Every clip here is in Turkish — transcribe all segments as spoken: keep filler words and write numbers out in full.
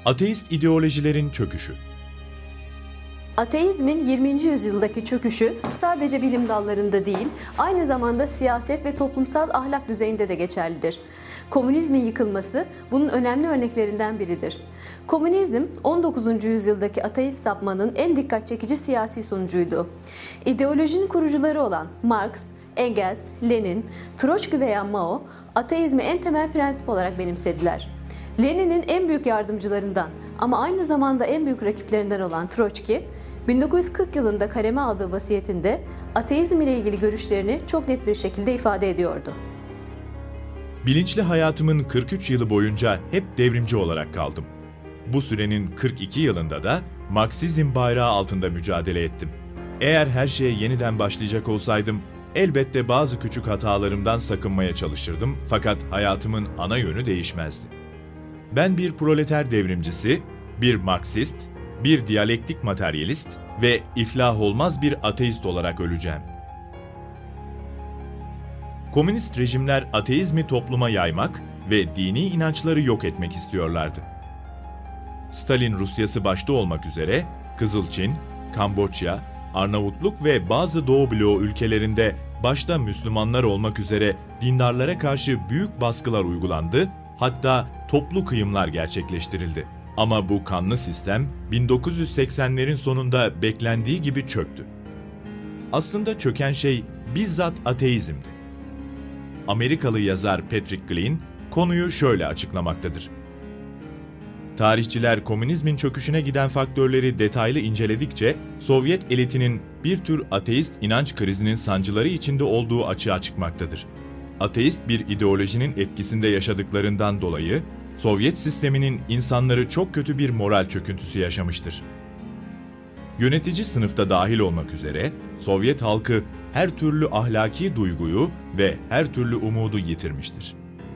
Ateist ideolojilerin çöküşü. Ateizmin yirminci yüzyıldaki çöküşü sadece bilim dallarında değil, aynı zamanda siyaset ve toplumsal ahlak düzeyinde de geçerlidir. Komünizmin yıkılması bunun önemli örneklerinden biridir. Komünizm, on dokuzuncu yüzyıldaki ateist sapmanın en dikkat çekici siyasi sonucuydu. İdeolojinin kurucuları olan Marx, Engels, Lenin, Troçki veya Mao, ateizmi en temel prensip olarak benimsediler. Lenin'in en büyük yardımcılarından ama aynı zamanda en büyük rakiplerinden olan Troçki, bin dokuz yüz kırk yılında kaleme aldığı vasiyetinde ateizm ile ilgili görüşlerini çok net bir şekilde ifade ediyordu. Bilinçli hayatımın kırk üç yılı boyunca hep devrimci olarak kaldım. Bu sürenin kırk iki yılında da Marksizm bayrağı altında mücadele ettim. Eğer her şeye yeniden başlayacak olsaydım, elbette bazı küçük hatalarımdan sakınmaya çalışırdım fakat hayatımın ana yönü değişmezdi. Ben bir proleter devrimcisi, bir Marksist, bir diyalektik materyalist ve iflah olmaz bir ateist olarak öleceğim. Komünist rejimler ateizmi topluma yaymak ve dini inançları yok etmek istiyorlardı. Stalin Rusyası başta olmak üzere Kızılçin, Kamboçya, Arnavutluk ve bazı Doğu bloğu ülkelerinde başta Müslümanlar olmak üzere dindarlara karşı büyük baskılar uygulandı, hatta toplu kıyımlar gerçekleştirildi. Ama bu kanlı sistem bin dokuz yüz seksenlerin sonunda beklendiği gibi çöktü. Aslında çöken şey bizzat ateizmdi. Amerikalı yazar Patrick Glenn konuyu şöyle açıklamaktadır. Tarihçiler komünizmin çöküşüne giden faktörleri detaylı inceledikçe Sovyet elitinin bir tür ateist inanç krizinin sancıları içinde olduğu açığa çıkmaktadır. Ateist bir ideolojinin etkisinde yaşadıklarından dolayı Sovyet sisteminin insanları çok kötü bir moral çöküntüsü yaşamıştır. Yönetici sınıfta dahil olmak üzere Sovyet halkı her türlü ahlaki duyguyu ve her türlü umudu yitirmiştir.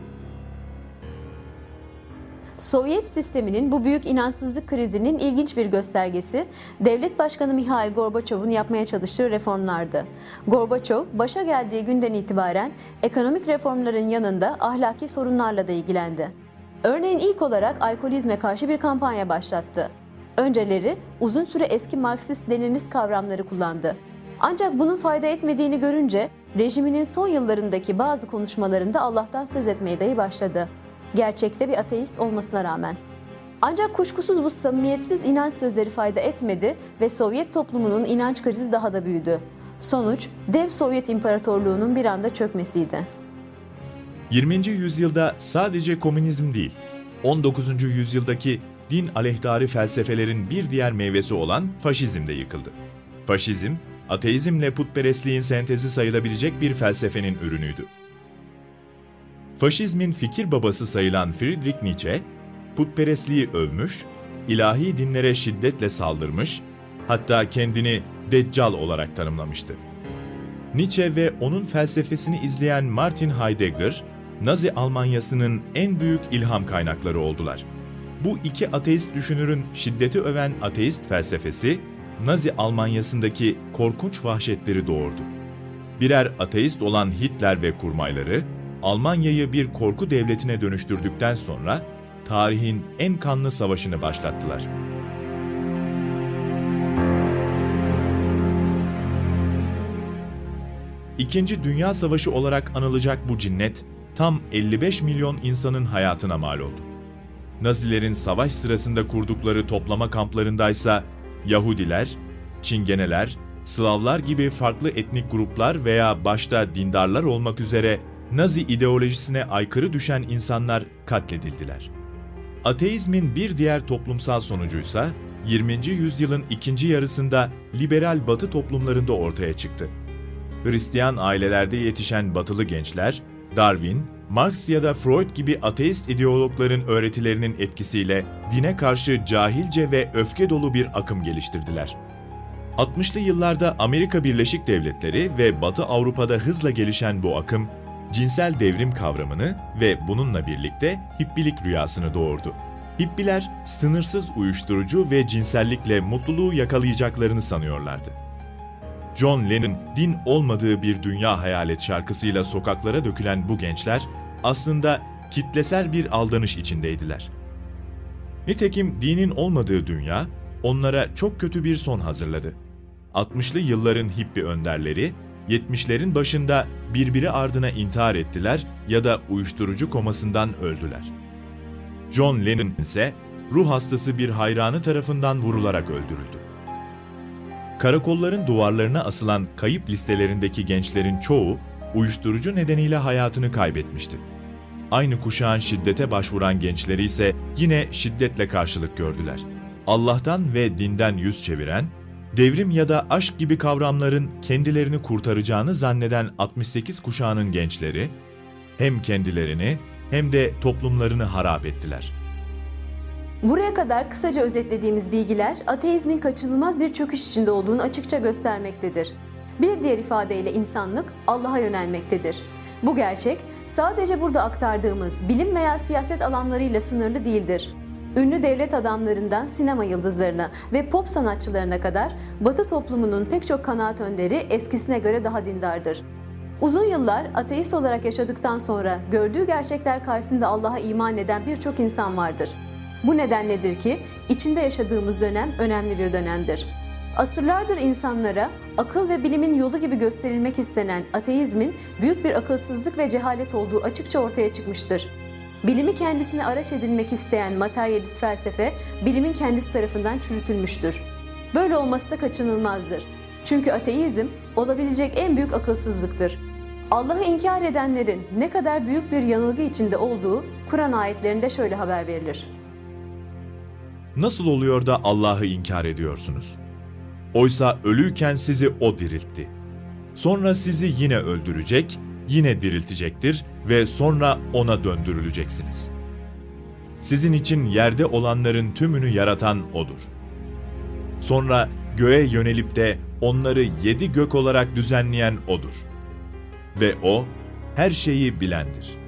Sovyet sisteminin bu büyük inançsızlık krizinin ilginç bir göstergesi, Devlet Başkanı Mihail Gorbaçov'un yapmaya çalıştığı reformlardı. Gorbaçov, başa geldiği günden itibaren ekonomik reformların yanında ahlaki sorunlarla da ilgilendi. Örneğin ilk olarak alkolizme karşı bir kampanya başlattı. Önceleri uzun süre eski Marksist-Leninist kavramları kullandı. Ancak bunun fayda etmediğini görünce rejiminin son yıllarındaki bazı konuşmalarında Allah'tan söz etmeye dahi başladı. Gerçekte bir ateist olmasına rağmen. Ancak kuşkusuz bu samimiyetsiz inanç sözleri fayda etmedi ve Sovyet toplumunun inanç krizi daha da büyüdü. Sonuç, dev Sovyet İmparatorluğu'nun bir anda çökmesiydi. yirminci yüzyılda sadece komünizm değil, on dokuzuncu yüzyıldaki din aleyhtarı felsefelerin bir diğer meyvesi olan faşizm de yıkıldı. Faşizm, ateizmle putperestliğin sentezi sayılabilecek bir felsefenin ürünüydü. Faşizmin fikir babası sayılan Friedrich Nietzsche, putperestliği övmüş, ilahi dinlere şiddetle saldırmış, hatta kendini Deccal olarak tanımlamıştı. Nietzsche ve onun felsefesini izleyen Martin Heidegger, Nazi Almanyası'nın en büyük ilham kaynakları oldular. Bu iki ateist düşünürün şiddeti öven ateist felsefesi, Nazi Almanyası'ndaki korkunç vahşetleri doğurdu. Birer ateist olan Hitler ve kurmayları, Almanya'yı bir korku devletine dönüştürdükten sonra tarihin en kanlı savaşını başlattılar. İkinci Dünya Savaşı olarak anılacak bu cinnet, tam elli beş milyon insanın hayatına mal oldu. Nazilerin savaş sırasında kurdukları toplama kamplarındaysa Yahudiler, Çingeneler, Slavlar gibi farklı etnik gruplar veya başta dindarlar olmak üzere Nazi ideolojisine aykırı düşen insanlar katledildiler. Ateizmin bir diğer toplumsal sonucuysa yirminci yüzyılın ikinci yarısında liberal Batı toplumlarında ortaya çıktı. Hristiyan ailelerde yetişen Batılı gençler, Darwin, Marx ya da Freud gibi ateist ideologların öğretilerinin etkisiyle dine karşı cahilce ve öfke dolu bir akım geliştirdiler. altmışlı yıllarda Amerika Birleşik Devletleri ve Batı Avrupa'da hızla gelişen bu akım, cinsel devrim kavramını ve bununla birlikte hippilik rüyasını doğurdu. Hippiler, sınırsız uyuşturucu ve cinsellikle mutluluğu yakalayacaklarını sanıyorlardı. John Lennon, din olmadığı bir dünya hayal et şarkısıyla sokaklara dökülen bu gençler, aslında kitlesel bir aldanış içindeydiler. Nitekim dinin olmadığı dünya onlara çok kötü bir son hazırladı. altmışlı yılların hippi önderleri, yetmişlerin başında birbiri ardına intihar ettiler ya da uyuşturucu komasından öldüler. John Lennon ise ruh hastası bir hayranı tarafından vurularak öldürüldü. Karakolların duvarlarına asılan kayıp listelerindeki gençlerin çoğu uyuşturucu nedeniyle hayatını kaybetmişti. Aynı kuşağın şiddete başvuran gençleri ise yine şiddetle karşılık gördüler. Allah'tan ve dinden yüz çeviren, devrim ya da aşk gibi kavramların kendilerini kurtaracağını zanneden altmış sekiz kuşağının gençleri, hem kendilerini hem de toplumlarını harap ettiler. Buraya kadar kısaca özetlediğimiz bilgiler, ateizmin kaçınılmaz bir çöküş içinde olduğunu açıkça göstermektedir. Bir diğer ifadeyle insanlık Allah'a yönelmektedir. Bu gerçek, sadece burada aktardığımız bilim veya siyaset alanlarıyla sınırlı değildir. Ünlü devlet adamlarından sinema yıldızlarına ve pop sanatçılarına kadar Batı toplumunun pek çok kanaat önderi eskisine göre daha dindardır. Uzun yıllar ateist olarak yaşadıktan sonra gördüğü gerçekler karşısında Allah'a iman eden birçok insan vardır. Bu nedenledir ki içinde yaşadığımız dönem önemli bir dönemdir. Asırlardır insanlara akıl ve bilimin yolu gibi gösterilmek istenen ateizmin büyük bir akılsızlık ve cehalet olduğu açıkça ortaya çıkmıştır. Bilimi kendisine araç edinmek isteyen materyalist felsefe, bilimin kendisi tarafından çürütülmüştür. Böyle olması da kaçınılmazdır. Çünkü ateizm olabilecek en büyük akılsızlıktır. Allah'ı inkar edenlerin ne kadar büyük bir yanılgı içinde olduğu Kur'an ayetlerinde şöyle haber verilir. Nasıl oluyor da Allah'ı inkar ediyorsunuz? Oysa ölüyken sizi O diriltti. Sonra sizi yine öldürecek, yine diriltecektir ve sonra O'na döndürüleceksiniz. Sizin için yerde olanların tümünü yaratan O'dur. Sonra göğe yönelip de onları yedi gök olarak düzenleyen O'dur. Ve O, her şeyi bilendir.